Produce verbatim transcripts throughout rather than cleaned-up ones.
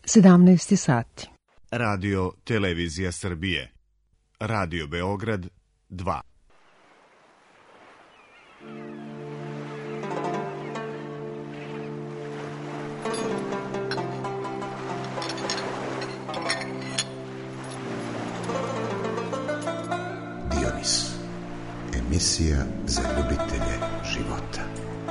sedamnaest sati. Radio Televizija Srbije. Radio Beograd dva. Dionis. Emisija za ljubitelje života.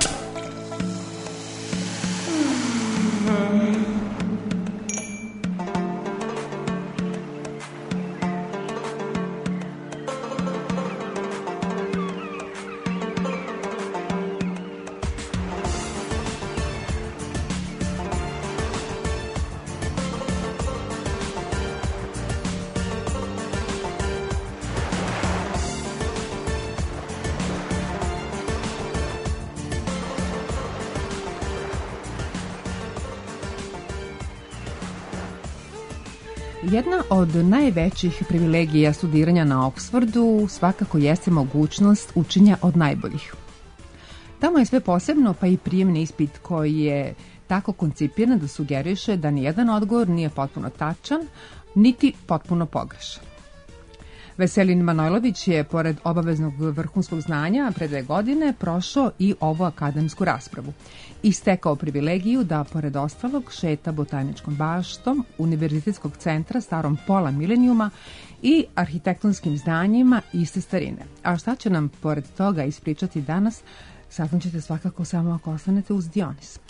Jedna od najvećih privilegija studiranja na Oksfordu svakako jeste mogućnost učenja od najboljih. Tamo je sve posebno, pa i prijemni ispit koji je tako koncipiran da sugeriše da nijedan odgovor nije potpuno tačan, niti potpuno pogrešan. Veselin Manojlović je, pored obaveznog vrhunskog znanja, pre dve godine prošao i ovu akademsku raspravu i stekao privilegiju da, pored ostalog, šeta botaničkom baštom Univerzitetskog centra starom pola milenijuma i arhitektonskim zdanjima iste starine. A šta će nam, pored toga, ispričati danas, saznaćete svakako samo ako ostanete uz Dionis.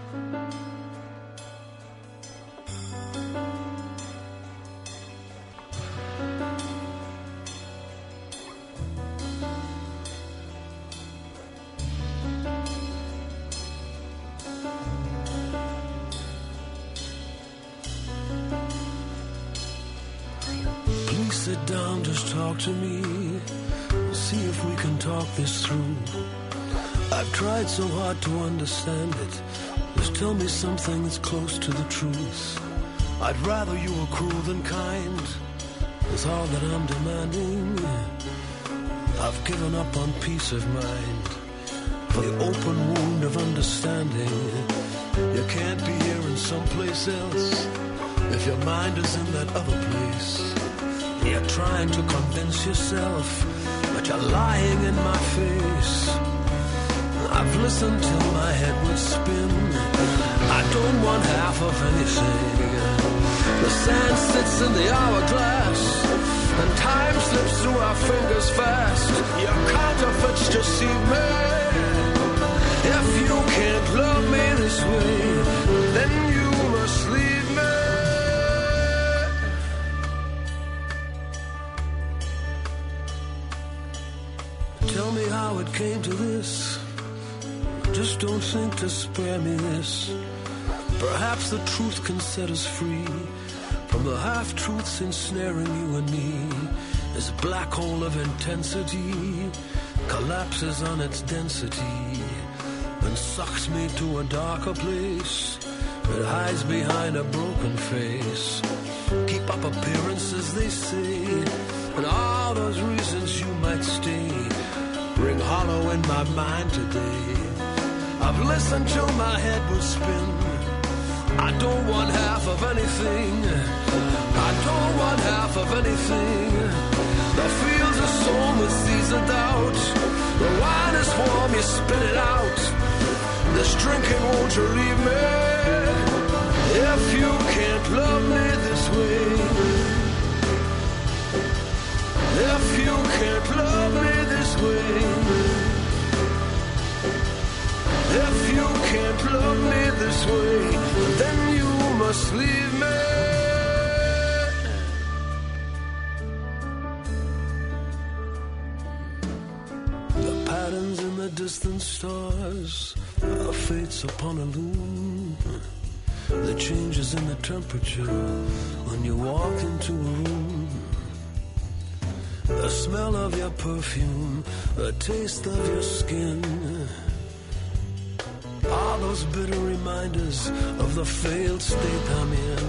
Sit down, just talk to me. See if we can talk this through. I've tried so hard to understand it. Just tell me something that's close to the truth. I'd rather you were cruel than kind. That's all that I'm demanding. I've given up on peace of mind for the open wound of understanding. You can't be here in someplace else if your mind is in that other place. You're trying to convince yourself, but you're lying in my face. I've listened till my head would spin. I don't want half of anything. The sand sits in the hourglass, and time slips through our fingers fast. Your counterfeits deceive me. If you can't love me this way, then you must leave me. Tell me how it came to this. Just don't think to spare me this. Perhaps the truth can set us free from the half-truths ensnaring you and me. This black hole of intensity collapses on its density and sucks me to a darker place. It hides behind a broken face. Keep up appearances, they say, and all those reasons you might stay ring hollow in my mind today. I've listened till my head would spin. I don't want half of anything. I don't want half of anything. The fields are sown with seeds of doubt. The wine is warm, you spit it out. This drinking, won't you leave me? If you can't love me this way. If you can't love me this way. If you can't love me this way, then you must leave me. The patterns in the distant stars are fates upon a loom. The changes in the temperature when you walk into a room. The smell of your perfume, the taste of your skin. All those bitter reminders of the failed state I'm in.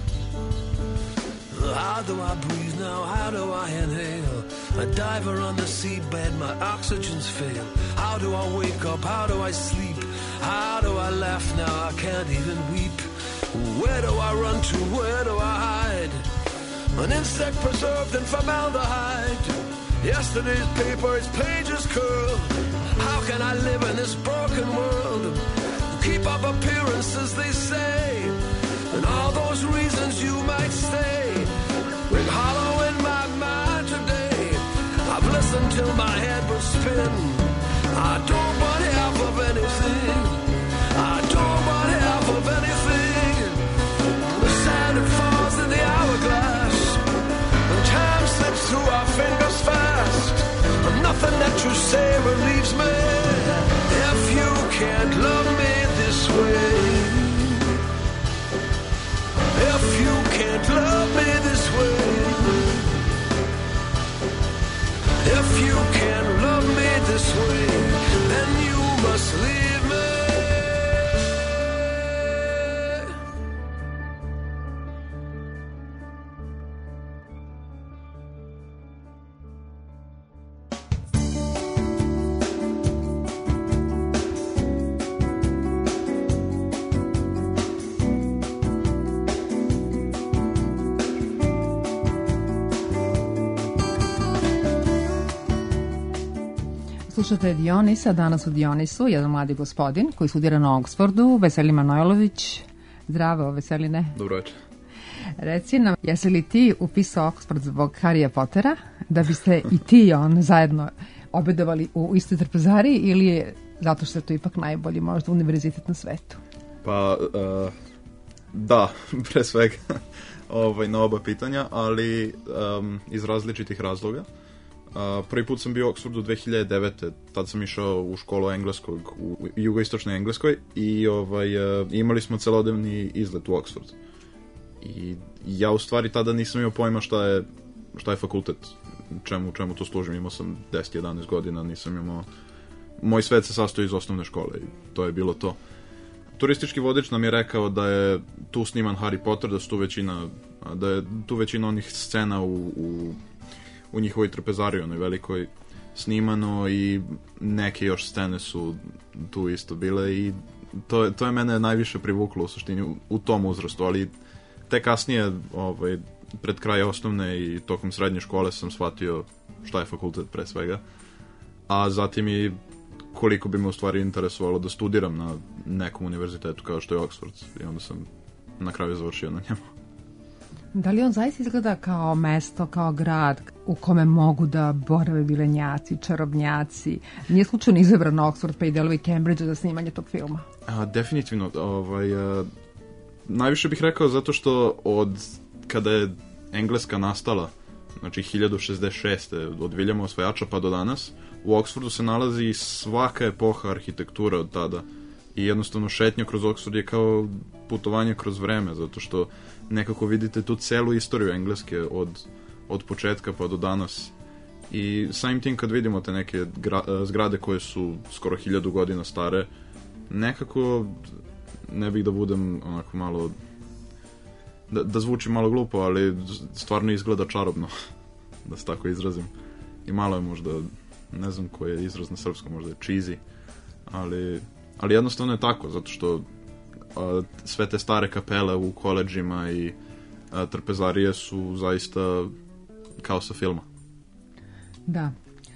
How do I breathe now? How do I inhale? A diver on the seabed, my oxygen's failed. How do I wake up? How do I sleep? How do I laugh now? I can't even weep. Where do I run to? Where do I hide? An insect preserved in formaldehyde. Yesterday's paper, its pages curled. How can I live in this broken world? Keep up appearances, they say, and all those reasons you might stay ring hollow in my mind today. I've listened till my head will spin. I don't want half of anything. I don't want half of anything. The sand it falls in the hourglass, and time slips through our fingers fast. And nothing that you say relieves me. If you can't love me this way, if you can't love me this way, if you can't love me this way, then you must leave me. Slušate Dionisa, danas u Dionisu, jedan mladi gospodin koji studira na Oksfordu, Veselin Manojlović. Zdravo, Veseline. Dobro večer. Reci nam, jesi li ti upisao Oksford zbog Harrya Pottera, da biste i ti i on zajedno obedovali u istoj trpezariji, ili je zato što je to ipak najbolji možda univerzitet na svetu? Pa, uh, da, pre svega ovaj, na oba pitanja, ali um, iz različitih razloga. Uh, prvi put sam bio u Oksfordu dve hiljade devete. Tad sam išao u školu engleskog u jugoistočnoj Engleskoj i ovaj, uh, imali smo celodnevni izlet u Oksford. I ja u stvari tada nisam imao pojma šta je, šta je fakultet, čemu, čemu to služim. Imao sam deset jedanaest godina, nisam imao... Moj svet se sastoji iz osnovne škole i to je bilo to. Turistički vodič nam je rekao da je tu sniman Harry Potter, da su tu većina, da je tu većina onih scena u, u u njihovoj trpezariji, onoj velikoj, snimano i neke još scene su tu isto bile i to, to je mene najviše privuklo u suštini u, u tom uzrastu, ali te kasnije, ovaj, pred kraj osnovne i tokom srednje škole sam shvatio šta je fakultet pre svega, a zatim i koliko bi me u stvari interesovalo da studiram na nekom univerzitetu kao što je Oxford i onda sam na kraju završio na njemu. Da li on zaista izgleda kao mesto, kao grad u kome mogu da borave vilenjaci, čarobnjaci? Nije slučajno izabran Oxford pa i delovi Cambridgea za snimanje tog filma? A, definitivno. Ovaj, a, najviše bih rekao zato što od kada je Engleska nastala, znači hiljadu šezdeset šeste od Viljama Osvajača pa do danas, u Oxfordu se nalazi svaka epoha arhitektura od tada. I jednostavno šetnja kroz Oxford je kao putovanje kroz vreme, zato što nekako vidite tu celu istoriju Engleske od, od početka pa do danas. I samim tim kad vidimo te neke gra, zgrade koje su skoro hiljadu godina stare, nekako, ne bih da budem onako malo, da, da zvuči malo glupo, ali stvarno izgleda čarobno, da se tako izrazim. I malo je možda, ne znam koji je izraz na srpskom, možda je cheesy, ali... Ali jednostavno je tako, zato što a, sve te stare kapele u koledžima i a, trpezarije su zaista kao sa filma. Da.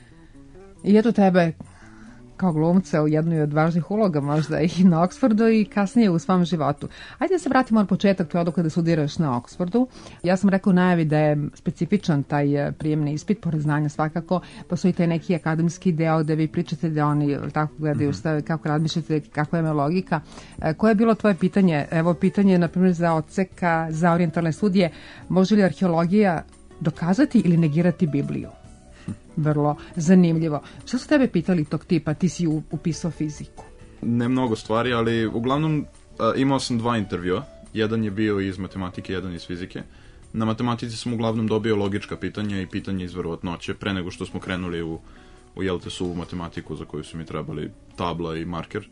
I eto tebe kao glumca u jednoj od važnih uloga možda i na Oksfordu i kasnije u svom životu. Ajde da se vratimo na početak tvoje odluke da studiraš na Oksfordu. Ja sam rekao u najavi da je specifičan taj prijemni ispit, pored znanja svakako, postoji taj neki akademski deo gde vi pričate da oni tako gledaju, mm-hmm. kako razmišljate, kakva je logika. Koje je bilo tvoje pitanje? Evo pitanje, na primjer, za odseka, za orijentalne studije. Može li arheologija dokazati ili negirati Bibliju? Vrlo zanimljivo. Šta su tebe pitali tog tipa? Ti si upisao fiziku. Ne mnogo stvari, ali uglavnom a, imao sam dva intervjua. Jedan je bio iz matematike, jedan iz fizike. Na matematici sam uglavnom dobio logička pitanja i pitanje iz verovatnoće, pre nego što smo krenuli u, u jelte suvu matematiku za koju su mi trebali tabla i marker.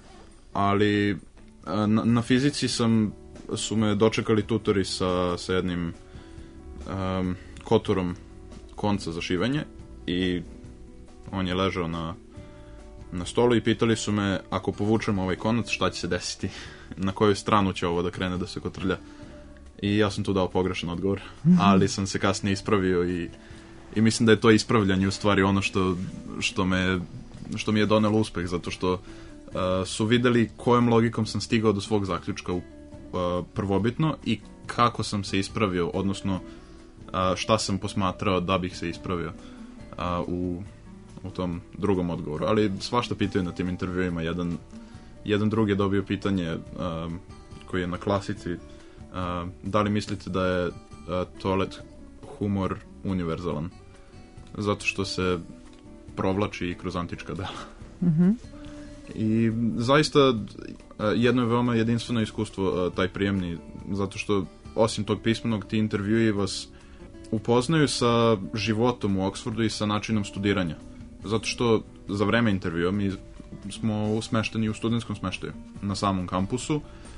Ali a, na, na fizici sam, su me dočekali tutori sa, sa jednim um, kotorom konca za šivanje i on je ležao na, na stolu i pitali su me, ako povučemo ovaj konac, šta će se desiti? Na koju stranu će ovo da krene da se kotrlja? I ja sam tu dao pogrešan odgovor, ali sam se kasnije ispravio i, i mislim da je to ispravljanje u stvari ono što, što, me, što mi je donelo uspeh, zato što uh, su videli kojom logikom sam stigao do svog zaključka u, uh, prvobitno i kako sam se ispravio, odnosno uh, šta sam posmatrao da bih se ispravio uh, u, u tom drugom odgovoru. Ali svašta pitaju na tim intervjuima. Jedan, jedan drugi je dobio pitanje uh, koji je na klasici, uh, da li mislite da je uh, toalet humor univerzalan? Zato što se provlači i kroz antička dela. Mhm. I zaista jedno je veoma jedinstveno iskustvo taj prijemni, zato što osim tog pismenog ti intervjui vas upoznaju sa životom u Oxfordu i sa načinom studiranja. Zato što za vreme intervjua mi smo smešteni u studentskom smeštaju na samom kampusu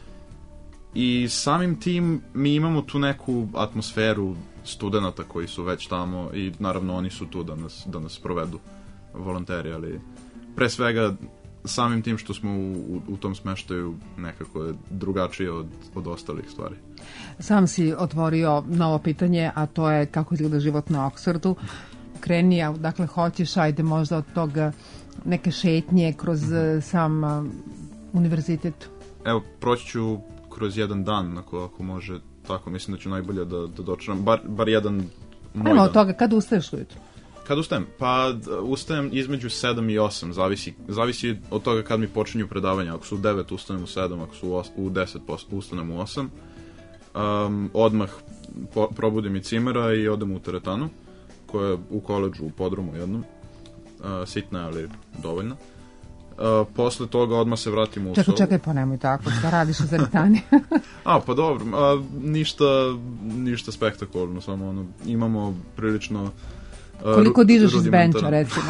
i samim tim mi imamo tu neku atmosferu studenata koji su već tamo i naravno oni su tu da nas, da nas provedu volonteri, ali pre svega samim tim što smo u, u, u tom smeštaju nekako je drugačije od, od ostalih stvari. Sam si otvorio novo pitanje, a to je kako izgleda život na Oxfordu. Kreni, a dakle hoćeš, ajde možda od toga neke šetnje kroz mm-hmm. sam uh, univerzitet. Evo, proći ću kroz jedan dan, ako, ako može tako, mislim da ću najbolje da, da dočeram, bar, bar jedan moj Ajmo dan. od toga, kada ustaješ ujutro? Kad ustajem? Pa ustajem između sedam i osam, zavisi, zavisi od toga kad mi počinju predavanja. Ako su u devet, ustanem u sedam, ako su u deset, ustanem u osam. Um, odmah po, probudim i cimera i odem u teretanu, koja je u koledžu, u podrumu jednom. Uh, sitna, ali dovoljna. Uh, posle toga odmah se vratim u čekaj, sobu. Čekaj, pa nemoj tako, šta radiš u teretani? A, pa dobro, a, ništa, ništa spektakularno, samo ono, imamo prilično... Uh, Koliko dižeš iz rudimentarno. benča, recimo?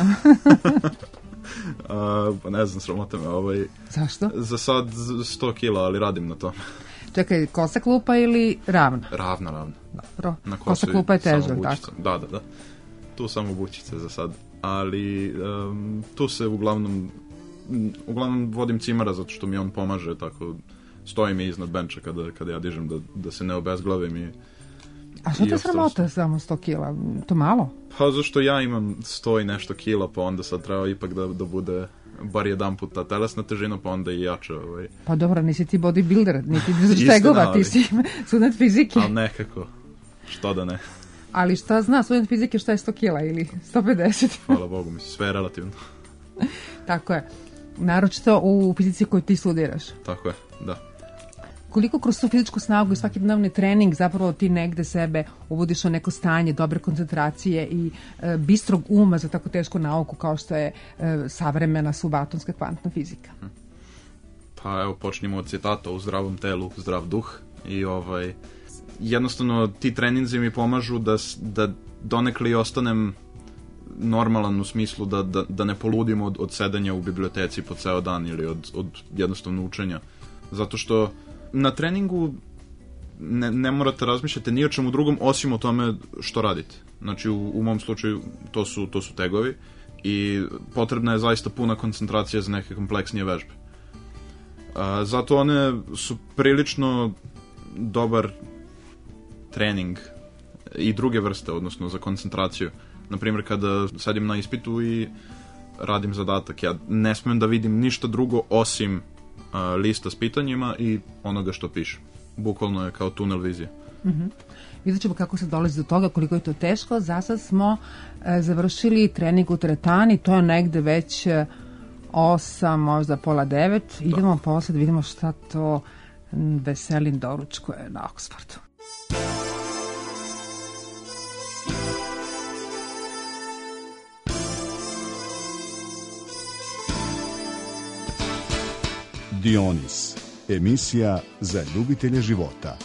uh, pa ne znam, sramota me. Ovaj, Zašto? za sad sto kila, ali radim na to. Čekaj, kosa klupa ili ravna? Ravna, ravna. Dobro, Na kosu kosa klupa je teža, samo tako? bučice. Da, da, da. Tu samo bučice za sad. Ali um, tu se uglavnom uglavnom vodim cimara zato što mi on pomaže, tako stojim i iznad benča kada, kada ja dižem da, da se ne obezglavim i A što te sramota samo sto kila? To malo? Pa zašto ja imam sto i nešto kila, pa onda sad treba ipak da, da bude bar jedan put ta telesna težina, pa onda i jača. Ovaj. Pa dobro, nisi ti bodybuilder, niti držiš tegova, ti si student fizike. Ali nekako, što da ne. Ali šta zna student fizike šta je sto kila ili sto pedeset? Hvala Bogu, mislim, sve je relativno. Tako je. Naročito u fizici koju ti studiraš. Tako je, da. Koliko kroz tu fizičku snagu i svaki dnevni trening zapravo ti negde sebe uvodiš u neko stanje dobre koncentracije i e, bistrog uma za tako tešku nauku kao što je e, savremena subatomska kvantna fizika? Pa evo, počnimo od citata: u zdravom telu, zdrav duh. I ovaj, jednostavno ti treninzi mi pomažu da, da donekle i ostanem normalan u smislu da, da, da ne poludim od, od sedenja u biblioteci po ceo dan ili od, od jednostavno učenja. Zato što na treningu ne, ne morate razmišljati ni o čemu drugom osim o tome što radite. Znači u, u mom slučaju to su, to su tegovi i potrebna je zaista puna koncentracija za neke kompleksnije vežbe. A, zato one su prilično dobar trening i druge vrste, odnosno za koncentraciju. Naprimjer, kada sedim na ispitu i radim zadatak, ja ne smem da vidim ništa drugo osim a, lista s pitanjima i onoga što piše. Bukvalno je kao tunel vizije. Mm-hmm. Vidjet ćemo kako se dolazi do toga, koliko je to teško. Zasad smo e, završili trening u teretani, to je negde već osam, možda pola devet. Idemo da. Posle da vidimo šta to veselin doručkuje na Oxfordu. Dionis, emisija za ljubitelje života.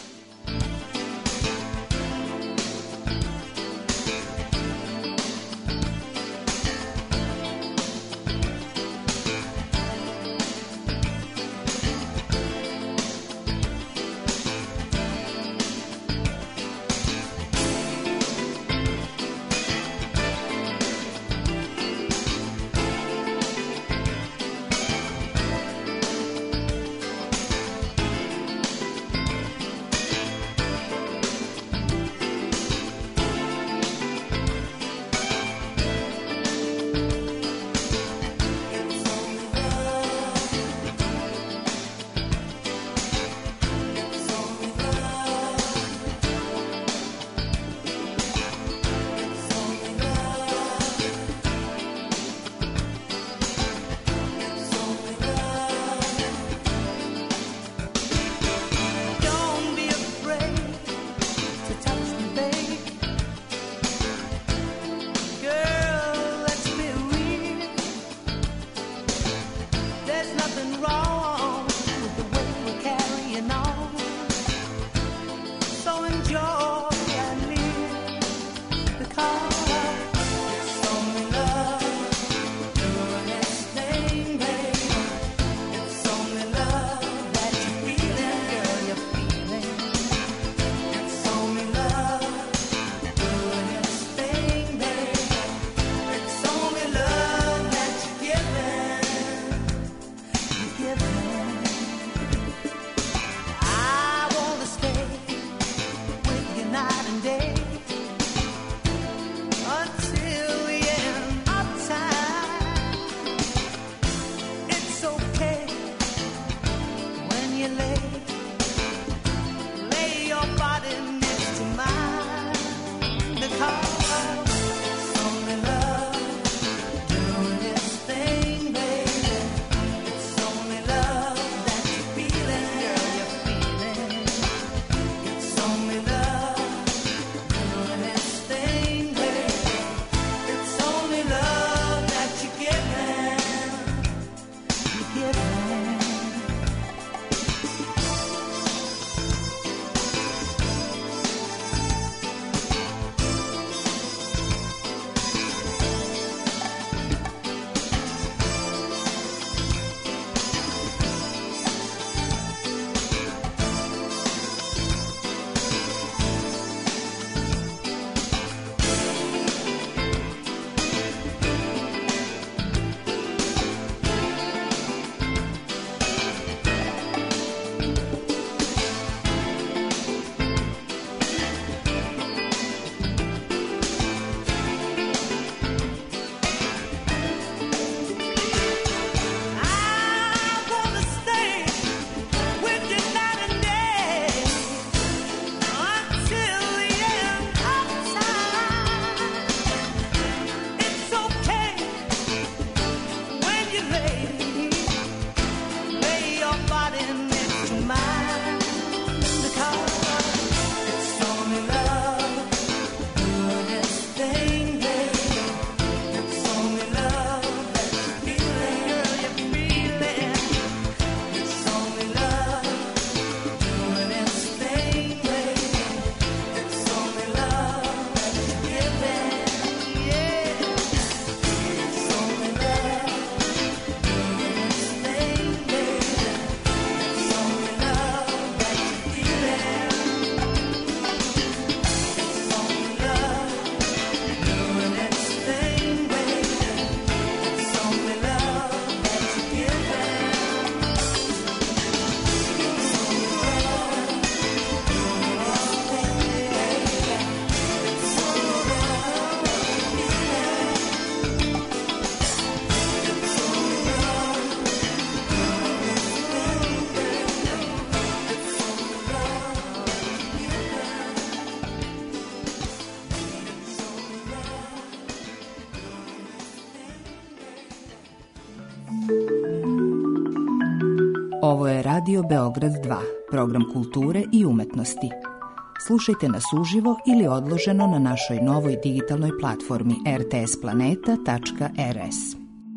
Ovo je Radio Beograd dva, program kulture i umetnosti. Slušajte nas uživo ili odloženo na našoj novoj digitalnoj platformi r t s planeta tačka r s.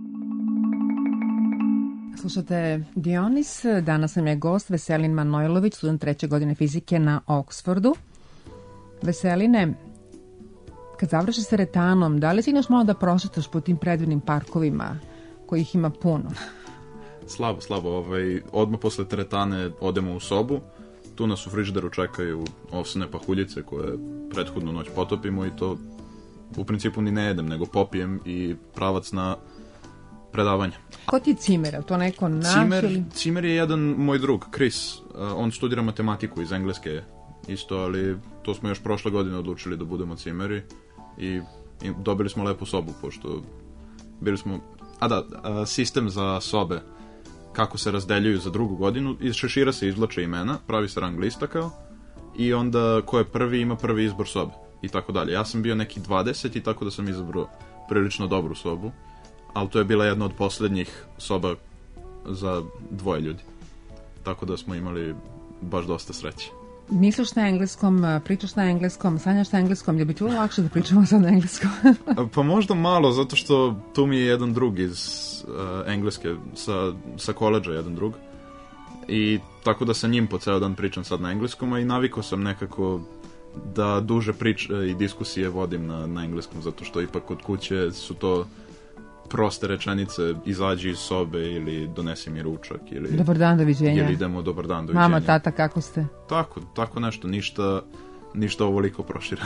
Slušate Dionis, danas nam je gost Veselin Manojlović, student treće godine fizike na Oksfordu. Veseline, kad završiš sa retanom, da li stigneš malo da prošetaš po tim predivnim parkovima kojih ima puno? Slabo, slabo. Ovaj, odmah posle teretane odemo u sobu. Tu nas u frižideru čekaju ovsene pahuljice koje prethodnu noć potopimo i to u principu ni ne jedem, nego popijem i pravac na predavanje. Ko ti je Cimer? To neko naš Cimer, ili... Cimer je jedan moj drug, Chris. Uh, on studira matematiku iz Engleske isto, ali to smo još prošle godine odlučili da budemo Cimeri i, i dobili smo lepu sobu, pošto bili smo... A da, uh, sistem za sobe kako se razdeljuju za drugu godinu, iz šešira se izvlače imena, pravi se rang lista kao, i onda ko je prvi ima prvi izbor sobe i tako dalje. Ja sam bio neki dvadeset i tako da sam izabrao prilično dobru sobu, ali to je bila jedna od poslednjih soba za dvoje ljudi. Tako da smo imali baš dosta sreće. Misliš na engleskom, pričaš na engleskom, sanjaš na engleskom, je bi ti bilo lakše da pričamo sad na engleskom? Pa možda malo, zato što tu mi je jedan drug iz uh, Engleske, sa, sa koledža jedan drug. I tako da sa njim po ceo dan pričam sad na engleskom, a i navikao sam nekako da duže priče i diskusije vodim na, na engleskom, zato što ipak kod kuće su to proste rečenice, izađi iz sobe ili donesi mi ručak ili dobar dan, doviđenja. Ili idemo dobar dan, doviđenja. Mama, tata, kako ste? Tako, tako nešto, ništa, ništa ovoliko prošireno.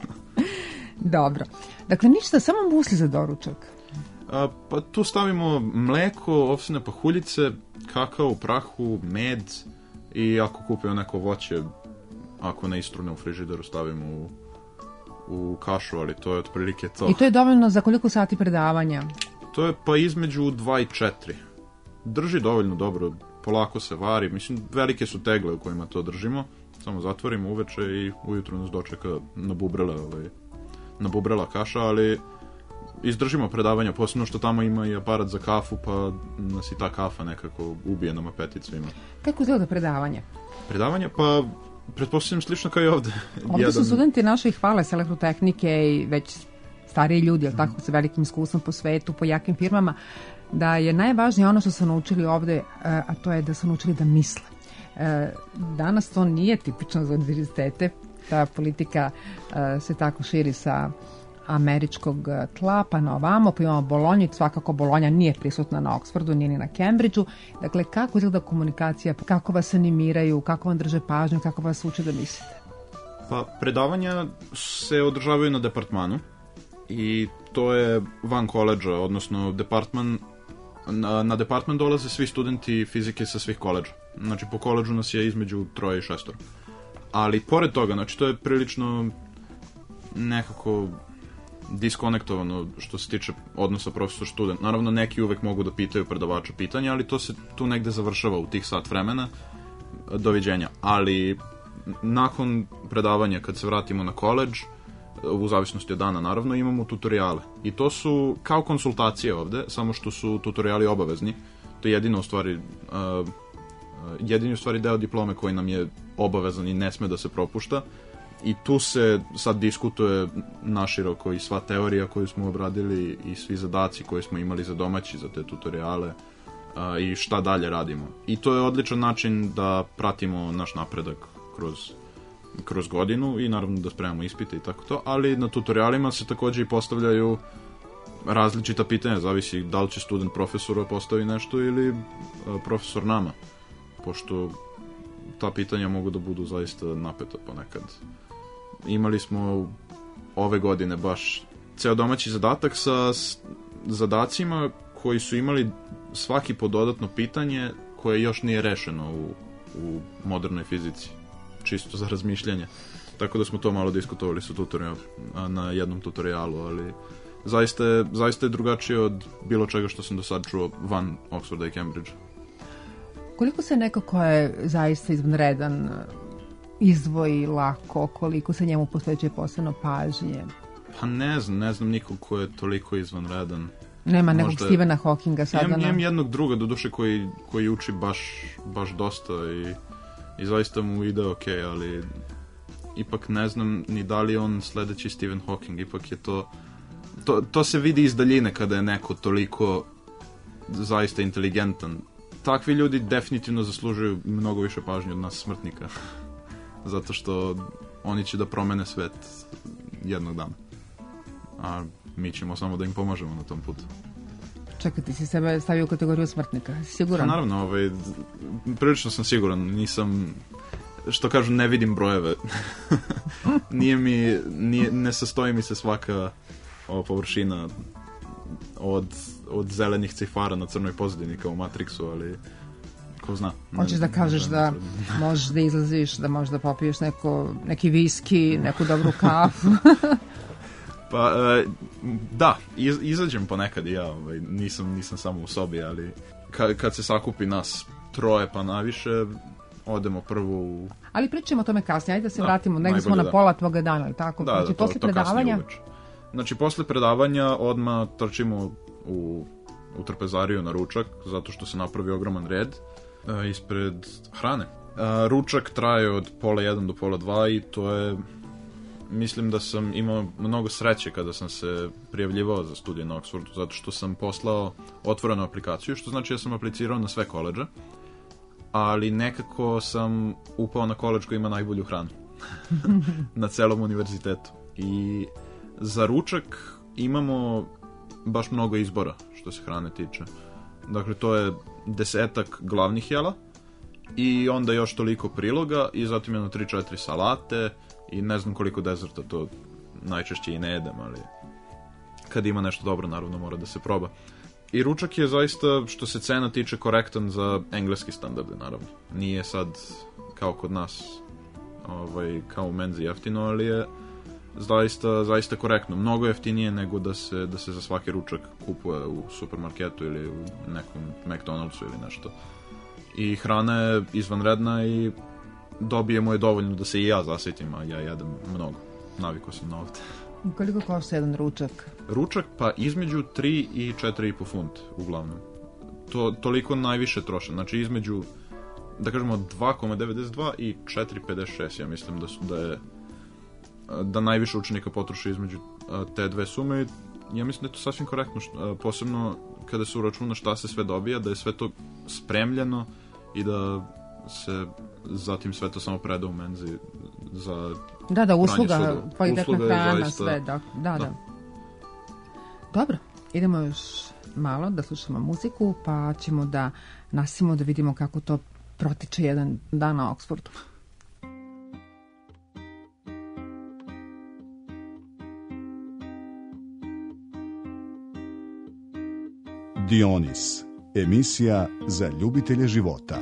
Dobro. Dakle, ništa, samo musli za doručak. A, pa tu stavimo mleko, ovsene pahuljice, kakao u prahu, med i ako kupimo neko voće, ako ne istrune u frižideru, stavimo u, u kašu, ali to je otprilike to. I to je dovoljno za koliko sati predavanja? To je pa između dva i četiri. Drži dovoljno dobro, polako se vari. Mislim, velike su tegle u kojima to držimo. Samo zatvorimo uveče i ujutro nas dočeka nabubrela, ovaj, nabubrela kaša, ali izdržimo predavanja, posebno što tamo ima i aparat za kafu, pa nas i ta kafa nekako ubije nam apeticu ima. Kako izgleda predavanje? Predavanje, pa pretpostavljam slično kao i ovde. Ovde Jedan... su studenti naše hvale s elektrotehnike i već stariji ljudi, ali tako, sa velikim iskustvom po svetu, po jakim firmama, da je najvažnije ono što su naučili ovde, a to je da su naučili da misle. Danas to nije tipično za univerzitete, ta politika se tako širi sa američkog tla pa na ovamo, pa imamo Bolonju, svakako Bolonja nije prisutna na Oksfordu, nije ni na Cambridgeu. Dakle, kako izgleda komunikacija, kako vas animiraju, kako vam drže pažnju, kako vas uče da mislite? Pa, predavanja se održavaju na departmanu i to je van koledža, odnosno departman, na, na departman dolaze svi studenti fizike sa svih koledža. Znači, po koledžu nas je između troje i šestora. Ali, pored toga, znači, to je prilično nekako diskonektovano što se tiče odnosa profesor-student. Naravno, neki uvek mogu da pitaju predavača pitanja, ali to se tu negde završava u tih sat vremena. Doviđenja. Ali nakon predavanja, kad se vratimo na koledž, u zavisnosti od dana, naravno, imamo tutoriale. I to su kao konsultacije ovde, samo što su tutoriali obavezni. To je jedino u stvari, uh, jedini u stvari deo diplome koji nam je obavezan i ne sme da se propušta. I tu se sad diskutuje naširoko i sva teorija koju smo obradili i svi zadaci koje smo imali za domaći, za te tutoriale a, i šta dalje radimo. I to je odličan način da pratimo naš napredak kroz, kroz godinu i naravno da spremamo ispite i tako to, ali na tutorialima se takođe i postavljaju različita pitanja, zavisi da li će student profesoru postavi nešto ili a, profesor nama, pošto ta pitanja mogu da budu zaista napeta ponekad. Imali smo ove godine baš ceo domaći zadatak sa zadacima koji su imali svaki po dodatno pitanje koje još nije rešeno u, u modernoj fizici. Čisto za razmišljanje. Tako da smo to malo diskutovali sa tutorijom na jednom tutorijalu, ali zaista je, zaista je drugačije od bilo čega što sam do sad čuo van Oxforda i Cambridgea. Koliko se neko ko je zaista izvanredan izdvoji lako, koliko se njemu posvećuje posebno pažnje? Pa ne znam, ne znam nikog ko je toliko izvanredan. Nema nekog možda... Stephena Hawkinga sada. Imam, na... imam jednog druga, doduše, koji, koji uči baš, baš dosta i, i zaista mu ide ok, ali ipak ne znam ni da li on sledeći Stephen Hawking, ipak je to, to, to se vidi iz daljine kada je neko toliko zaista inteligentan. Takvi ljudi definitivno zaslužuju mnogo više pažnje od nas smrtnika, zato što oni će da promene svet jednog dana, a mi ćemo samo da im pomažemo na tom putu. Čekaj, ti si sebe stavio u kategoriju smrtnika, siguran? Pa naravno, ovaj, prilično sam siguran, nisam, što kažu, ne vidim brojeve. Nije mi, nije, ne sastoji mi se svaka ova površina od, od zelenih cifara na crnoj pozadini kao u Matrixu, ali ko zna. Hoćeš da kažeš da možeš da izlaziš, da možeš da popiješ neko, neki viski, neku dobru kafu? Pa, e, da, iz, izađem ponekad i ja, ovaj, nisam, nisam samo u sobi, ali kad, kad se sakupi nas troje pa naviše, odemo prvo u... Ali pričamo o tome kasnije, ajde da se da, vratimo, negdje smo na da. pola tvoga dana, ali tako? Da, znači, da, to, posle to predavanja... Znači, posle predavanja odmah trčimo u, u trpezariju na ručak, zato što se napravi ogroman red e, ispred hrane. E, ručak traje od pola jedan do pola dva i to je... Mislim da sam imao mnogo sreće kada sam se prijavljivao za studije na Oxfordu, zato što sam poslao otvorenu aplikaciju, što znači da sam aplicirao na sve koledže, ali nekako sam upao na koledž koji ima najbolju hranu na celom univerzitetu. I za ručak imamo baš mnogo izbora što se hrane tiče. Dakle, to je desetak glavnih jela i onda još toliko priloga i zatim jedno tri četiri salate i ne znam koliko dezerta, to najčešće i ne jedem, ali kad ima nešto dobro, naravno mora da se proba. I ručak je zaista, što se cena tiče, korektan za engleski standarde, naravno. Nije sad kao kod nas, ovaj, kao u menzi jeftino, ali je zaista, zaista korektno. Mnogo jeftinije nego da se, da se za svaki ručak kupuje u supermarketu ili u nekom McDonald'su ili nešto. I hrana je izvanredna i dobijemo je dovoljno da se i ja zasitim, a ja jedem mnogo. Navikao sam na ovde. Koliko košta jedan ručak? Ručak pa između tri i četiri i po funt, uglavnom. To, toliko najviše troše. Znači između, da kažemo, dva zarez devedeset dva i četiri zarez pedeset šest, ja mislim da, su, da je da najviše učenika potroši između te dve sume. Ja mislim da je to sasvim korektno, što, posebno kada se uračuna šta se sve dobija, da je sve to spremljeno i da se zatim sve to samo preda u menzi za da, da, usluga, kvalitetna hrana, zaista, sve, da, da, da, da. Dobro, idemo još malo da slušamo muziku, pa ćemo da nastavimo da vidimo kako to protiče jedan dan na Oxfordu. Dionis, emisija za ljubitelje života.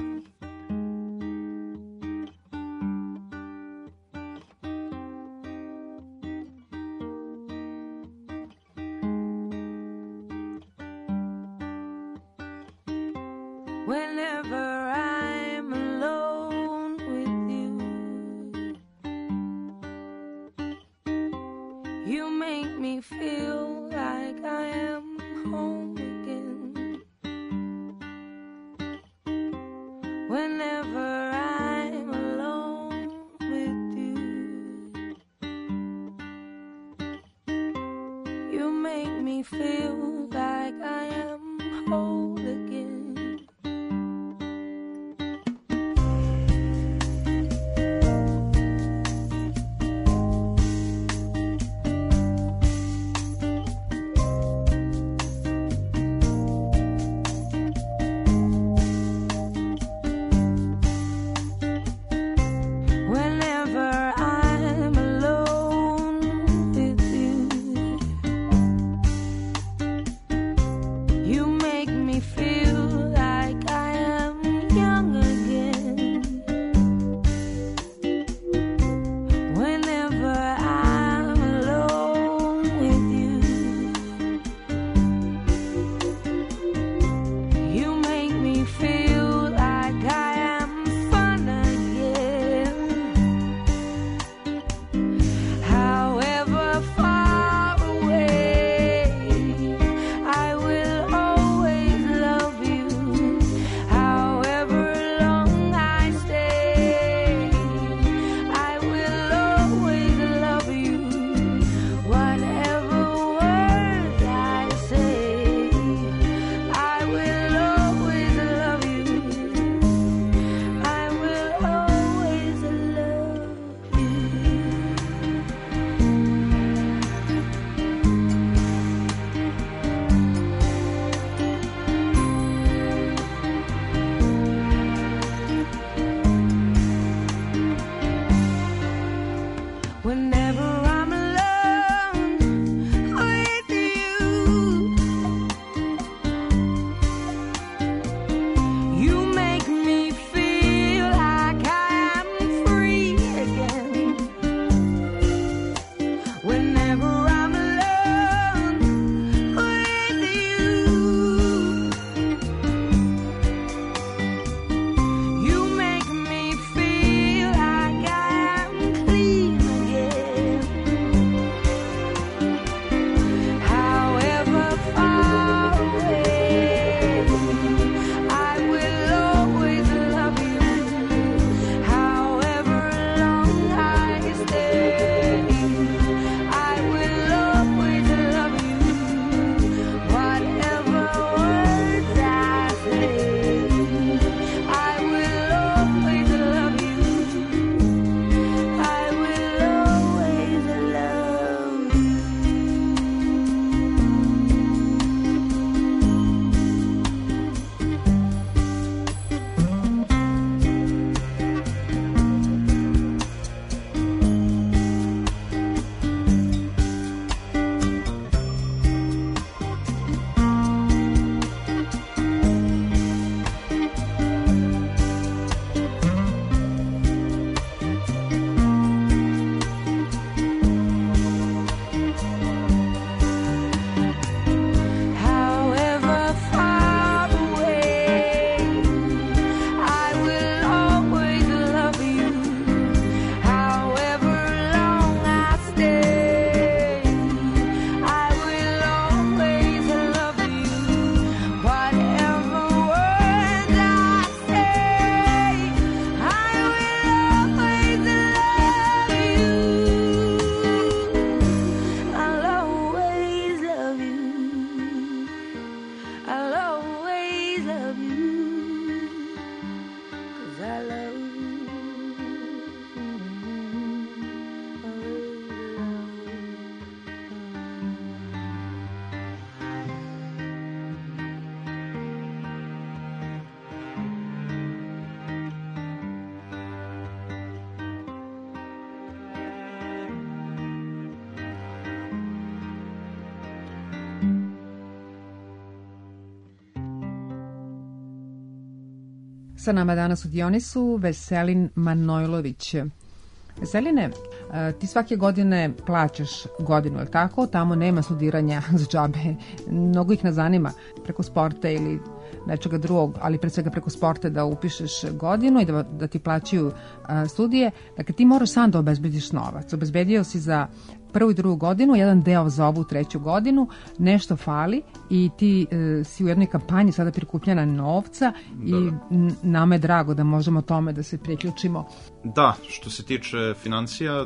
Sa nama danas u Dionisu Veselin Manojlović. Veseline, ti svake godine plaćaš godinu, je tako? Tamo nema studiranja za džabe. Mnogo ih ne zanima preko sporta ili nečega drugog, ali pre svega preko sporta da upišeš godinu i da, da ti plaćaju a, studije. Dakle, ti moraš sam da obezbediš novac. Obezbedio si za prvu i drugu godinu, jedan deo za ovu treću godinu, nešto fali i ti e, si u jednoj kampanji sada prikupljena novca i da, da. Nama je drago da možemo tome da se priključimo. Da, što se tiče financija,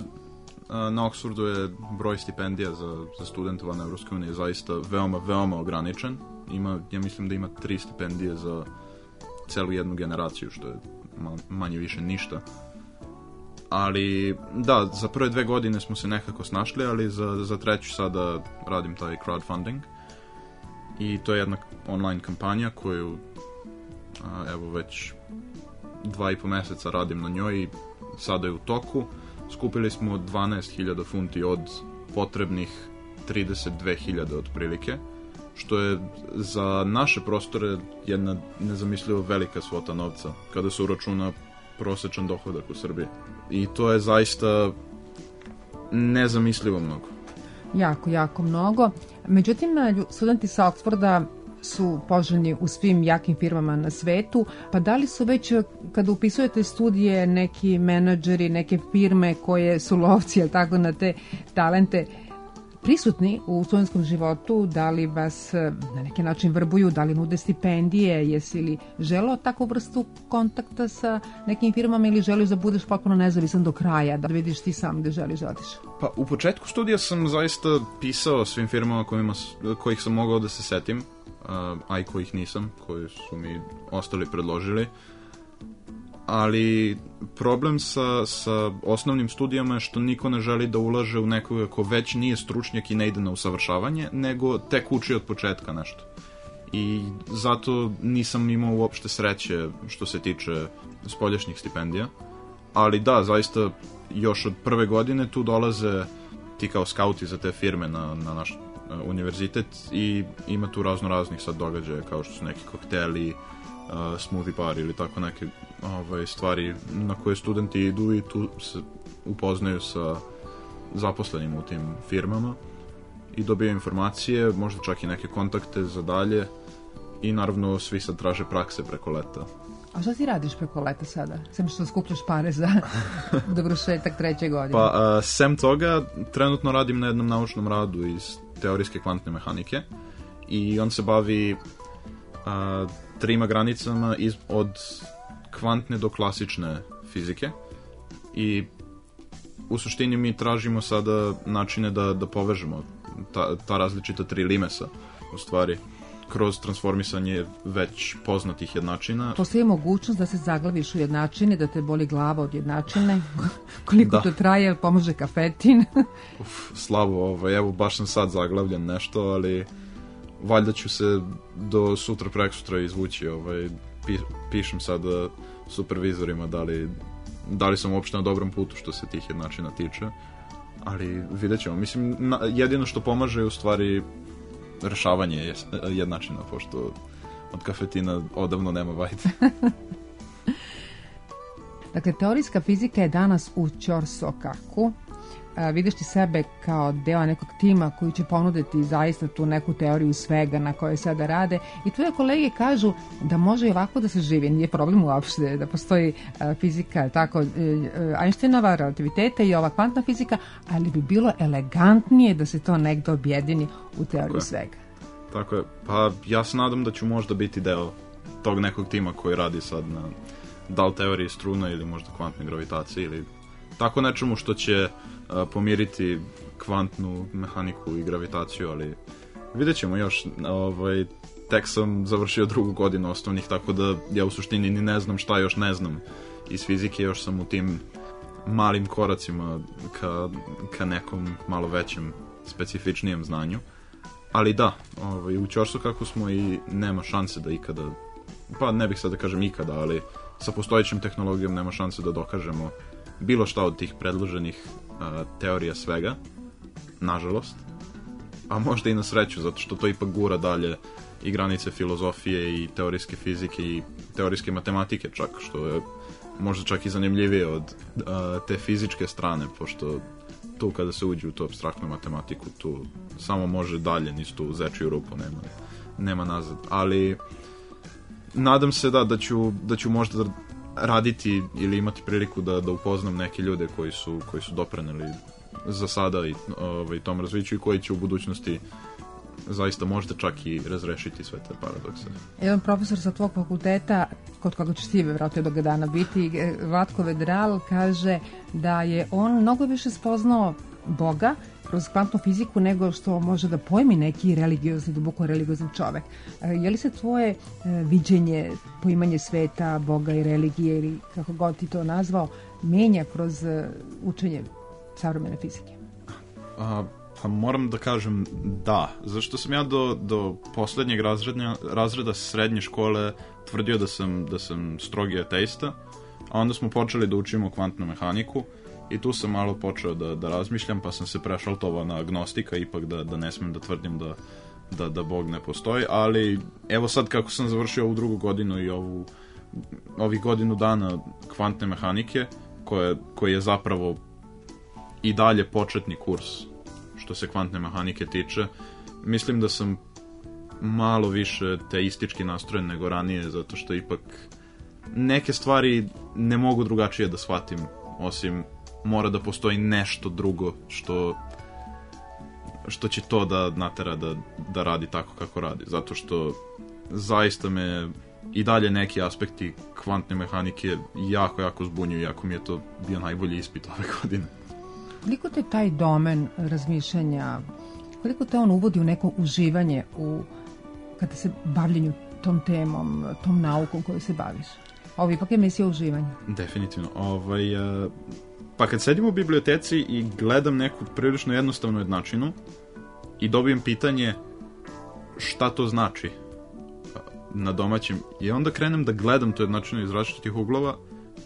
na Oxfordu je broj stipendija za, za studenta van Evropske unije zaista veoma, veoma ograničen. Ima, ja mislim da ima tri stipendije za celu jednu generaciju, što je manje više ništa. Ali, da, za prve dve godine smo se nekako snašli, ali za, za treću sada radim taj crowdfunding. I to je jedna online kampanja koju, a, evo, već dva i po meseca radim na njoj i sada je u toku. Skupili smo dvanaest hiljada funti od potrebnih trideset dve hiljade otprilike, što je za naše prostore jedna nezamislivo velika svota novca kada se uračuna prosečan dohodak u Srbiji. I to je zaista nezamislivo mnogo. Jako, jako mnogo. Međutim, studenti sa Oxforda su poželjni u svim jakim firmama na svetu, pa da li su već kada upisujete studije neki menadžeri, neke firme koje su lovci, jel tako, na te talente prisutni u studentskom životu, da li vas na neki način vrbuju, da li nude stipendije, jesi li želeo takvu vrstu kontakta sa nekim firmama ili želiš da budeš potpuno nezavisan do kraja, da vidiš ti sam gde želiš da odiš? Pa u početku studija sam zaista pisao svim firmama kojima, kojih sam mogao da se setim, a i kojih nisam, koji su mi ostali predložili. Ali problem sa, sa osnovnim studijama je što niko ne želi da ulaže u nekoga ko već nije stručnjak i ne ide na usavršavanje, nego tek uči od početka nešto. I zato nisam imao uopšte sreće što se tiče spoljašnjih stipendija. ali da, zaista još od prve godine tu dolaze ti kao skauti za te firme na, na naš uh, univerzitet i ima tu razno raznih sad događaja kao što su neki kokteli, uh, smoothie bar ili tako neke ovaj, stvari na koje studenti idu i tu se upoznaju sa zaposlenim u tim firmama i dobijaju informacije, možda čak i neke kontakte za dalje i naravno svi sad traže prakse preko leta. A šta ti radiš preko leta sada? Sem što skupljaš pare za dovršetak treće godine. Pa, uh, sem toga, trenutno radim na jednom naučnom radu iz teorijske kvantne mehanike i on se bavi uh, trima granicama iz, od kvantne do klasične fizike i u suštini mi tražimo sada načine da, da povežemo ta, ta različita tri limesa, u stvari, kroz transformisanje već poznatih jednačina. Postoji mogućnost da se zaglaviš u jednačine, da te boli glava od jednačine? Koliko da. To traje, pomože kafetin? Uf, slabo, ovaj, evo, baš sam sad zaglavljen nešto, ali valjda ću se do sutra, preksutra izvući. Ovaj, pi, pišem sada supervizorima da li, da li sam uopšte na dobrom putu što se tih jednačina tiče, ali vidjet ćemo. Mislim, na, jedino što pomaže je u stvari rešavanje jednačina, pošto od kafetina odavno nema vajde. Dakle, teorijska fizika je danas u ćorsokaku. A, vidiš ti sebe kao deo nekog tima koji će ponuditi zaista tu neku teoriju svega na kojoj sada rade i tvoje kolege kažu da može i ovako da se živi, nije problem uopšte da postoji a, fizika, tako, e, Einsteinova relativiteta i ova kvantna fizika, ali bi bilo elegantnije da se to negde objedini u teoriju Tako svega. Tako je, pa ja se nadam da ću možda biti deo tog nekog tima koji radi sad na da li teoriji struna ili možda kvantne gravitacije ili tako nečemu što će uh, pomiriti kvantnu mehaniku i gravitaciju, ali vidjet ćemo još. Ovaj, tek sam završio drugu godinu osnovnih, tako da ja u suštini ni ne znam šta još ne znam iz fizike, još sam u tim malim koracima ka, ka nekom malo većem, specifičnijem znanju. Ali da, ovaj, u ćorsokaku smo i nema šanse da ikada, pa ne bih sad da kažem ikada, ali sa postojećim tehnologijom nema šanse da dokažemo bilo šta od tih predloženih uh, teorija svega, nažalost, a možda i na sreću, zato što to ipak gura dalje i granice filozofije i teorijske fizike i teorijske matematike čak, što je možda čak i zanimljivije od uh, te fizičke strane, pošto tu kada se uđe u tu apstraktnu matematiku, tu samo može dalje, nisu tu zečiju rupu, nema, nema nazad. Ali nadam se da, da, ću, da ću možda raditi ili imati priliku da, da upoznam neke ljude koji su, koji su doprineli za sada i ovaj, tom razviću i koji će u budućnosti zaista možda čak i razrešiti sve te paradokse. Jedan profesor sa tvog fakulteta, kod koga ćeš ti vjerojatno jednoga dana biti, Vlatko Vedral, kaže da je on mnogo više spoznao Boga kroz kvantnu fiziku nego što može da pojmi neki religiozni, duboko religiozni čovek. Je li se tvoje viđenje, poimanje sveta, Boga i religije ili kako god ti to nazvao, menja kroz učenje savremene fizike? A, pa moram da kažem da. Zašto sam ja do, do poslednjeg razreda, razreda srednje škole tvrdio da sam, da sam strogi ateista, a onda smo počeli da učimo kvantnu mehaniku i tu sam malo počeo da, da razmišljam, pa sam se prešaltovao na agnostika, ipak da, da ne smem da tvrdim da, da, da Bog ne postoji, ali evo sad kako sam završio ovu drugu godinu i ovu, ovih godinu dana kvantne mehanike, koje, koji je zapravo i dalje početni kurs što se kvantne mehanike tiče, mislim da sam malo više teistički nastrojen nego ranije, zato što ipak neke stvari ne mogu drugačije da shvatim, osim mora da postoji nešto drugo što što će to da natera da, da radi tako kako radi, zato što zaista me i dalje neki aspekti kvantne mehanike jako, jako zbunjuju, jako mi je to bio najbolji ispit ove godine. Koliko te taj domen razmišljanja, koliko te on uvodi u neko uživanje u, kada se bavljenju tom temom, tom naukom koju se baviš? Ovo ipak je emisija uživanja. Definitivno. Ovaj, uh, pa kad sedim u biblioteci i gledam neku prilično jednostavnu jednačinu i dobijem pitanje šta to znači na domaćem, i onda krenem da gledam tu jednačinu iz različitih uglova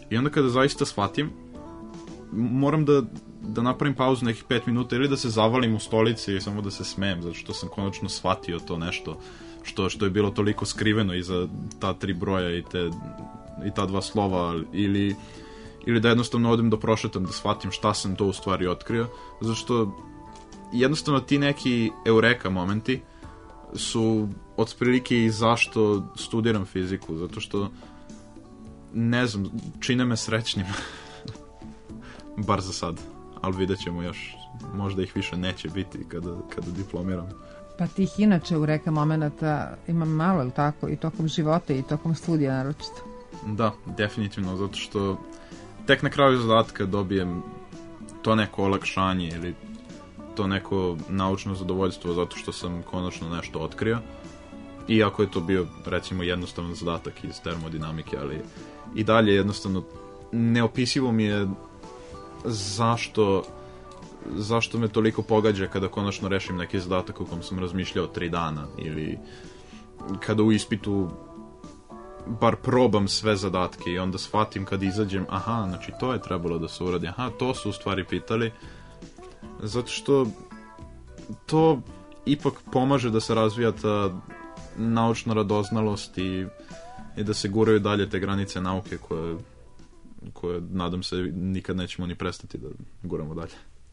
I onda kada zaista shvatim, moram da, da napravim pauzu nekih pet minuta ili da se zavalim u stolici i samo da se smijem, zato što sam konačno shvatio to nešto što, što je bilo toliko skriveno iza ta tri broja i, te, i ta dva slova, ili, ili da jednostavno odem da prošetam, da shvatim šta sam to u stvari otkrio, zato što jednostavno ti neki eureka momenti su otprilike i zašto studiram fiziku, zato što ne znam, čine me srećnim. Bar za sad, ali vidjet ćemo još, možda ih više neće biti kada, kada diplomiram. Pa tih inače u reka momenata ima malo, ili tako, i tokom života i tokom studija naročito? Da, definitivno, zato što tek na kraju zadatka dobijem to neko olakšanje ili to neko naučno zadovoljstvo zato što sam konačno nešto otkrio. Iako je to bio, recimo, jednostavan zadatak iz termodinamike, ali i dalje jednostavno neopisivo mi je zašto zašto me toliko pogađa kada konačno rešim neki zadatak u kom sam razmišljao tri dana, ili kada u ispitu bar probam sve zadatke i onda shvatim kad izađem, aha, znači to je trebalo da se uradi, aha, to su u stvari pitali, zato što to ipak pomaže da se razvija ta naučna radoznalost i, i da se guraju dalje te granice nauke koje, koje nadam se nikad nećemo ni prestati da guramo dalje.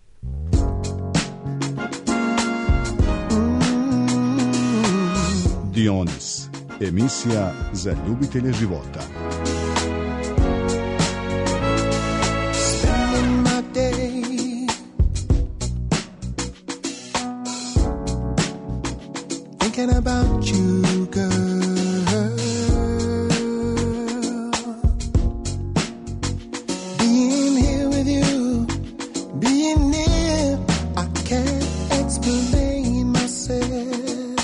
Dionis, emisija za ljubitelje života. Thinking about you, girl. Being here with you, being near, I can't explain myself.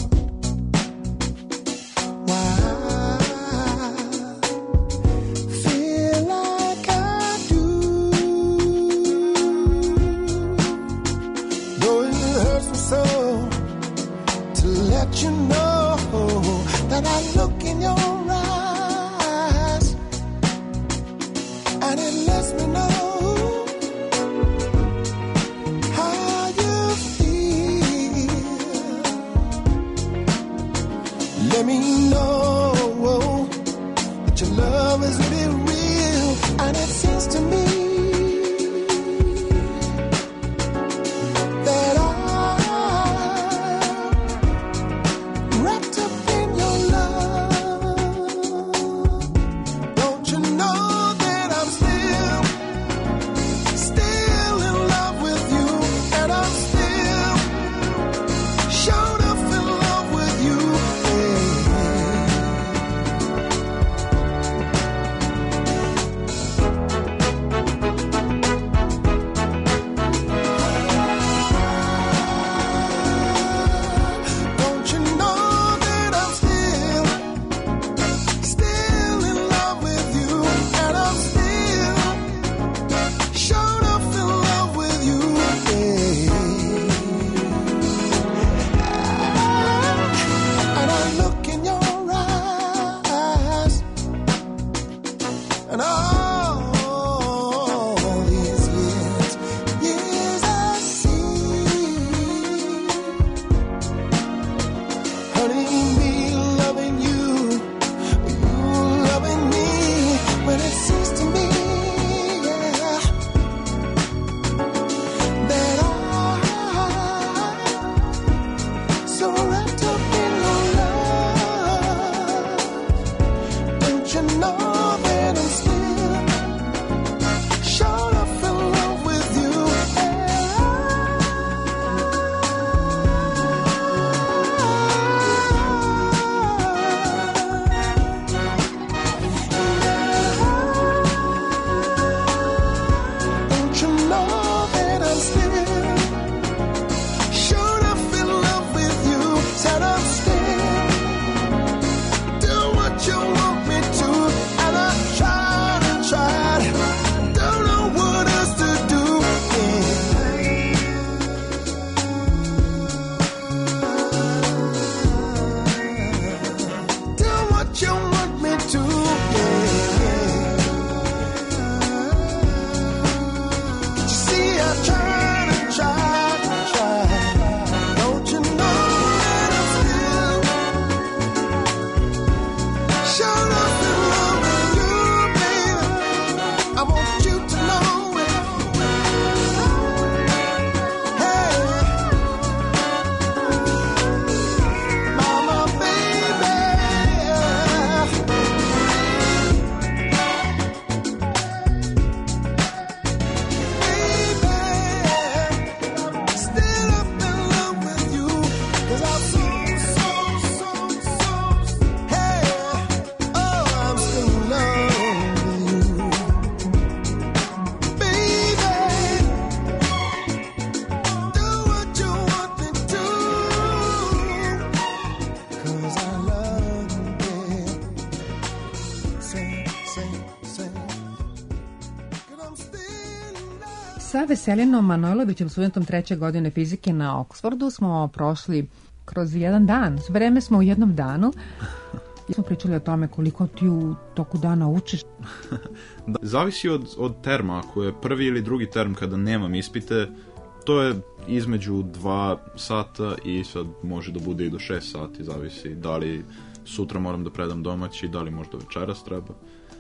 Why I feel like I do. Though it hurts me so let you know that I look in your eyes and it lets me know how you feel. Let me know that your love is really real, and it seems to me wrapped up in your love. Sa Veselinom Manojlovićem, studentom treće godine fizike na Oxfordu, smo prošli kroz jedan dan. Sve vreme smo u jednom danu. I smo pričali o tome koliko ti u toku dana učiš. Da, zavisi od, od terma. Ako je prvi ili drugi term kada nemam ispite, to je između dva sata i sad može da bude i do šest sati. Zavisi da li sutra moram da predam domaći, da li možda večeras treba.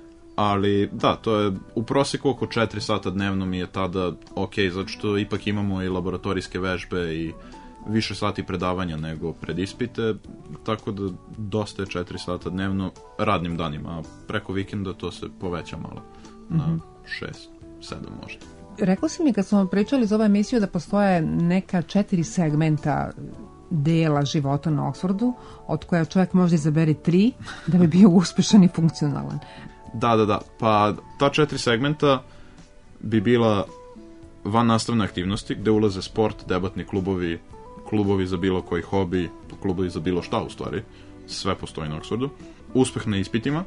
Ali da, to je u proseku oko četiri sata dnevno mi je tada ok, zato što ipak imamo i laboratorijske vežbe i više sati predavanja nego pred ispite, tako da dosta je četiri sata dnevno radnim danima, a preko vikenda to se poveća malo na šest, sedam možda. Rekla si mi kad smo pričali za ovu emisiju da postoje neka četiri segmenta dela života na Oxfordu, od koja čovjek može izaberi tri da bi bio uspešan i funkcionalan. Da, da, da. Pa ta četiri segmenta bi bila van nastavne aktivnosti, gde ulaze sport, debatni klubovi, klubovi za bilo koji hobi, klubovi za bilo šta u stvari, sve postoji na Oxfordu. Uspeh na ispitima,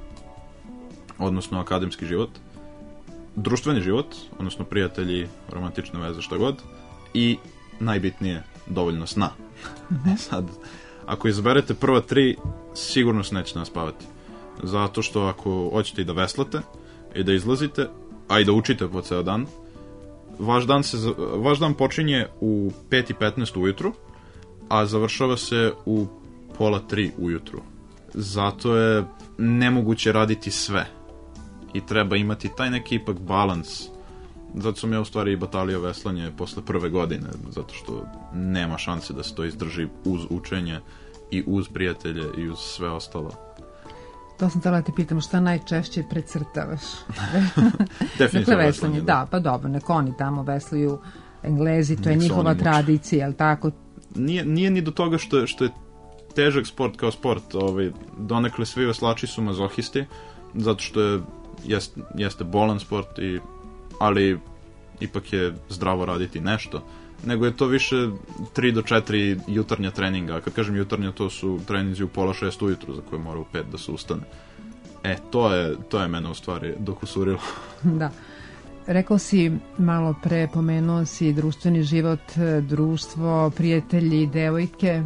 odnosno akademski život, društveni život, odnosno prijatelji, romantične veze, šta god, i najbitnije, dovoljno sna. E sad, ako izaberete prva tri, sigurno se nećete naspavati. Zato što ako hoćete i da veslate, i da izlazite, a i da učite po ceo dan, vaš dan, se, vaš dan počinje u pet i petnaest ujutru, a završava se u pola tri ujutru. Zato je nemoguće raditi sve. I treba imati taj neki ipak balans. Zato sam ja u stvari i batalio veslanje posle prve godine, zato što nema šanse da se to izdrži uz učenje i uz prijatelje i uz sve ostalo. To sam htjela da te pitam, šta najčešće precrtavaš? Definitivno dakle, veslanje, da. Da, pa dobro, neko oni tamo vesluju Englezi, to je Nek se njihova oni muče. tradicija, jel tako? Nije, nije ni do toga što je, što je težak sport kao sport. Ovaj, donekle svi veslači su mazohisti, zato što je, jest, jeste bolan sport, i, ali ipak je zdravo raditi nešto. Nego je to više tri do četiri jutarnja treninga. A kad kažem jutarnja, to su treninzi u pola šest ujutru za koje mora u pet da se ustane. E, to je, to je mene u stvari dokusurilo. Da. Rekao si malo pre, pomenuo si društveni život, društvo, prijatelji, devojke.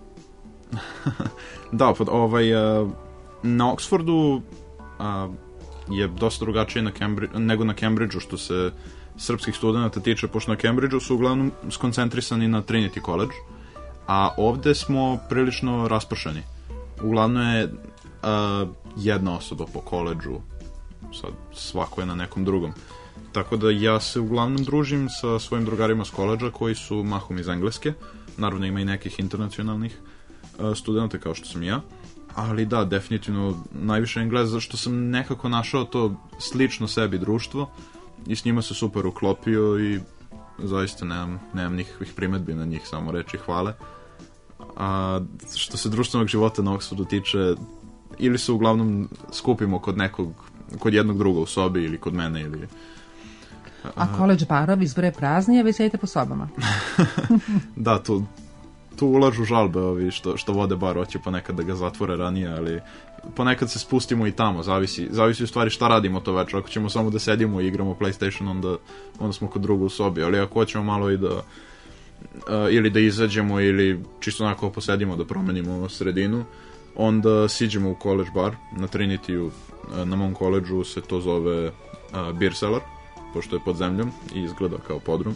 Da, pa ovaj, na Oxfordu je dosta drugačije na Cambridge, nego na Cambridgeu što se srpskih studenta tiče, pošto na Cambridgeu su uglavnom skoncentrisani na Trinity College, a ovde smo prilično raspršeni. Uglavnom je uh, jedna osoba po koledžu, sad svako je na nekom drugom. Tako da ja se uglavnom družim sa svojim drugarima s koledža koji su mahom iz Engleske, naravno ima i nekih internacionalnih uh, studenta kao što sam ja, ali da, definitivno najviše Engleza, zašto sam nekako našao to slično sebi društvo i s njima se super uklopio i zaista nemam, nemam nikakvih primetbi na njih, samo reći hvale. A što se društvenog života na Oxfordu tiče, ili se uglavnom skupimo kod nekog, kod jednog druga u sobi ili kod mene ili... A college barovi zbore prazni, a vi sedite po sobama. Da, tu, tu ulažu žalbe ovi što, što vode bar, hoće ponekad da ga zatvore ranije, ali ponekad se spustimo i tamo, zavisi, zavisi u stvari šta radimo to večer. Ako ćemo samo da sedimo i igramo PlayStation, onda, onda smo kod druga u sobi, ali ako hoćemo malo i da uh, ili da izađemo ili čisto onako posedimo da promenimo sredinu, onda siđemo u college bar na Trinity-u, uh, na mom koledžu se to zove uh, Beer Cellar, pošto je pod zemljom i izgleda kao podrum.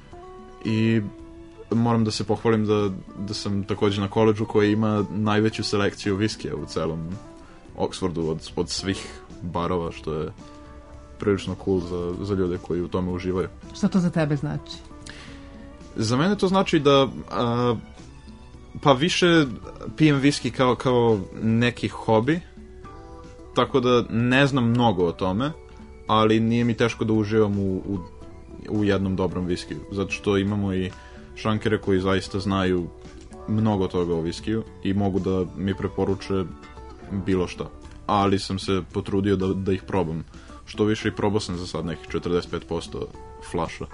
I moram da se pohvalim da, da sam također na koledžu koji ima najveću selekciju viskija u celom Oxfordu od, od svih barova, što je prilično cool za, za ljude koji u tome uživaju. Šta to za tebe znači? Za mene to znači da a, pa više pijem viski kao, kao neki hobi, tako da ne znam mnogo o tome, ali nije mi teško da uživam u, u, u jednom dobrom viskiju, zato što imamo i šankere koji zaista znaju mnogo toga o viskiju i mogu da mi preporuče bilo šta. Ali sam se potrudio da, da ih probam. Što više i probao sam za sad nekih četrdeset pet posto flaša.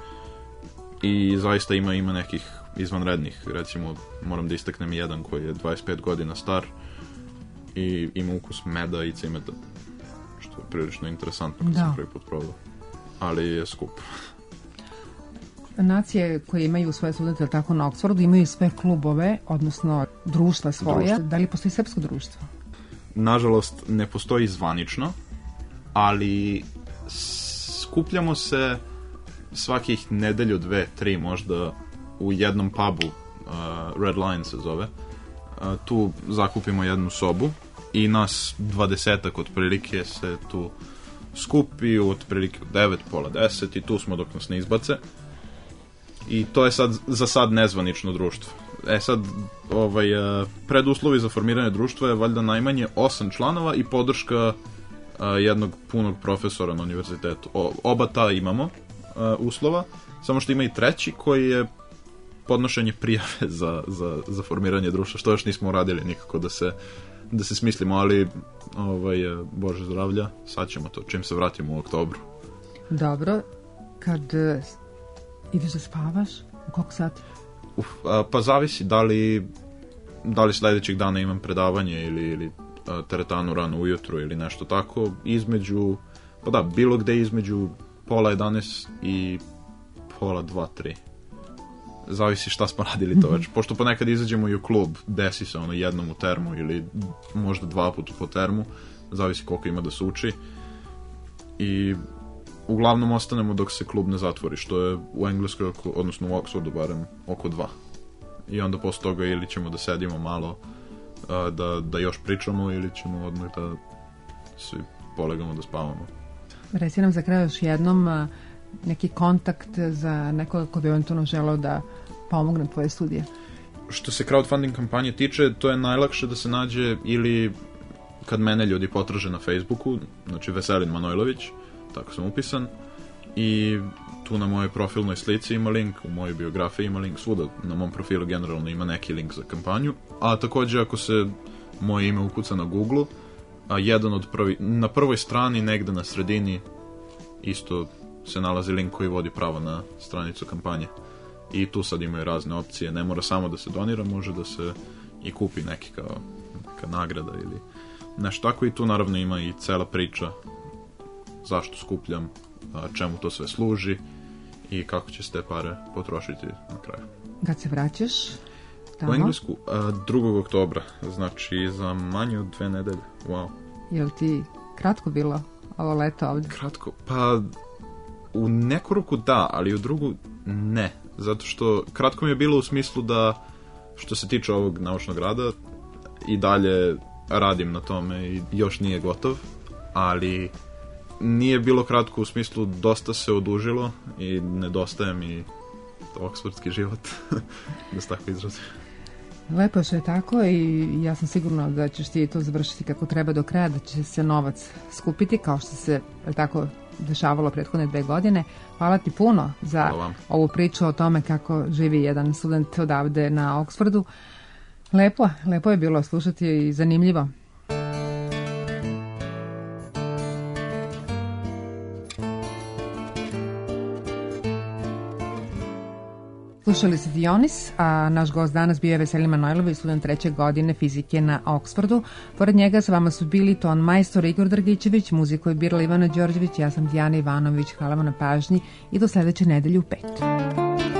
I zaista ima, ima nekih izvanrednih. Recimo, moram da istaknem jedan koji je dvadeset pet godina star i ima ukus meda i cimeta. Što je prilično interesantno kad sam prvi put probao. Ali je skup. nacije koje imaju svoje studente tako na Oxfordu imaju sve klubove, odnosno društva svoja. Društvo. Da li postoji srpsko društvo? Nažalost, ne postoji zvanično, ali skupljamo se svakih nedelju, dve, tri možda u jednom pubu, uh, Red Lion se zove. Uh, tu zakupimo jednu sobu i nas dvadesetak otprilike se tu skupi u otprilike devet, pola deset i tu smo dok nas ne izbace. I to je sad za sad nezvanično društvo. E sad, ovaj, preduslovi za formiranje društva je valjda najmanje osam članova i podrška a, jednog punog profesora na univerzitetu. O, oba ta imamo a, uslova, samo što ima i treći koji je podnošenje prijave za, za, za formiranje društva, što još nismo uradili nikako da se, da se smislimo, ali ovaj, Bože zdravlja, sad ćemo to, čim se vratimo u oktobru. Dobro, kad ideš da spavaš, u koliko sati? Uf, a, pa zavisi da li, da li sledećeg dana imam predavanje ili, ili a, teretanu rano ujutru ili nešto tako, između, pa da, bilo gde između pola jedanaest i pola dva, tri. Zavisi šta smo radili to već. Pošto ponekad izađemo i u klub, desi se ono jednom u termu ili možda dva puta po termu, zavisi koliko ima da se uči. I uglavnom ostanemo dok se klub ne zatvori, što je u Engleskoj, oko, odnosno u Oxfordu barem, oko dva. I onda posle toga ili ćemo da sedimo malo, a, da, da još pričamo, ili ćemo odmah da svi polegamo da spavamo. Reci nam za kraj još jednom a, neki kontakt za nekoga ko bi eventualno želeo da pomogne tvoje studije. Što se crowdfunding kampanje tiče, to je najlakše da se nađe ili kad mene ljudi potraže na Facebooku, znači Veselin Manojlović, tako sam upisan, i tu na mojoj profilnoj slici ima link, u mojoj biografiji ima link, svuda na mom profilu generalno ima neki link za kampanju, a takođe ako se moje ime ukuca na Google, a jedan od prvi, na prvoj strani negde na sredini isto se nalazi link koji vodi pravo na stranicu kampanje. I tu sad imaju razne opcije, ne mora samo da se donira, može da se i kupi neki kao neka nagrada ili nešto tako, i tu naravno ima i cela priča zašto skupljam, čemu to sve služi i kako će se te pare potrošiti na kraju. Kad se vraćaš tamo? U Englesku drugog oktobra, znači za manje od dve nedelje. Wow. Je li ti kratko bilo ovo leto ovdje? Kratko? Pa u neku ruku da, ali u drugu ne. Zato što kratko mi je bilo u smislu da, što se tiče ovog naučnog rada, i dalje radim na tome i još nije gotov, ali nije bilo kratko u smislu dosta se odužilo i nedostaje mi oksfordski život, da se tako izrazim. Lepo što je tako i ja sam sigurna da ćeš ti to završiti kako treba do kraja, da će se novac skupiti kao što se tako dešavalo prethodne dve godine. Hvala ti puno za ovu priču o tome kako živi jedan student odavde na Oxfordu. Lepo, lepo je bilo slušati i zanimljivo. Slušali ste Dionis, a naš gost danas bio je Veselin Manojlović, student treće godine fizike na Oxfordu. Pored njega sa vama su bili ton majstor Igor Drgićević, muziku je birala Ivana Đorđević, ja sam Dijana Ivanović. Hvala vam na pažnji i do sledeće nedelje u pet.